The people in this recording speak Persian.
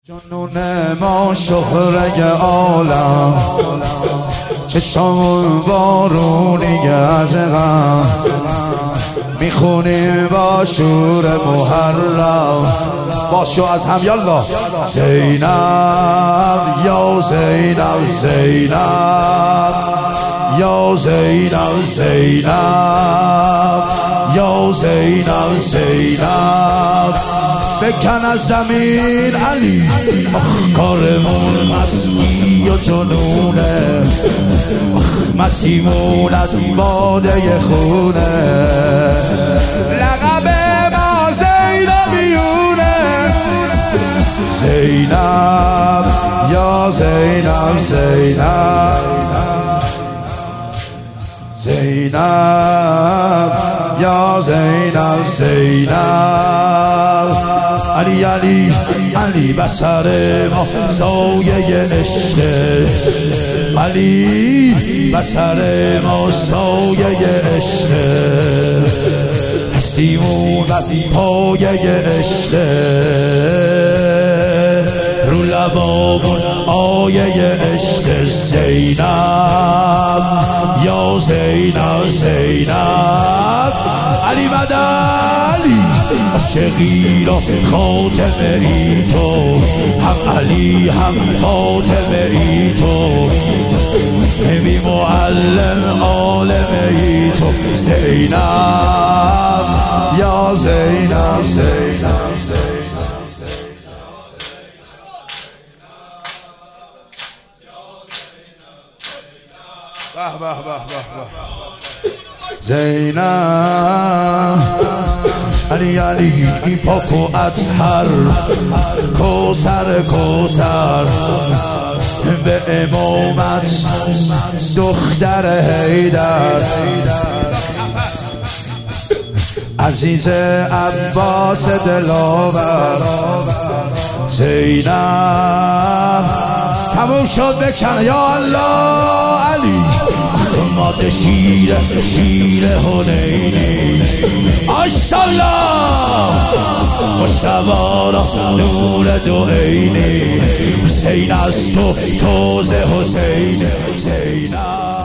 جنون ما شهره عالم، چشمون بارونی از غم، میخونیم با شور محرم. باشو از هم یالا. زینب یا زینب زینب یا زینب زینب یا زینب زینب بکن از زمین علی. کارمون مستی و جنونه، مسیمون از باده خونه. لقب ما زینبیونه. زینب یا زینب زینب زینب یا زینب زینب. علی علی علی بسر ما سایه عشق، علی بسر ما سایه عشق. هستیمون از پایه عشق، رو لبامون آیه عشق. زینب یا زینب زینب. علی مدلی عاشقی را خاتمه ای تو، هم علی هم فاطمه ای تو، همی معلم عالمه ای تو. زینب یا زینب زینب. به به به به. زینب علی علی پاک و اطهر، کوثر کوثر به امامت دختر حیدر. عزیز عباس دلاور. زینب تموم شد بکن یا الله. علی مات شیر حنینی. ماشاءالله مشتبه را نور دو عینی. حسین از تو توز حسین. زینب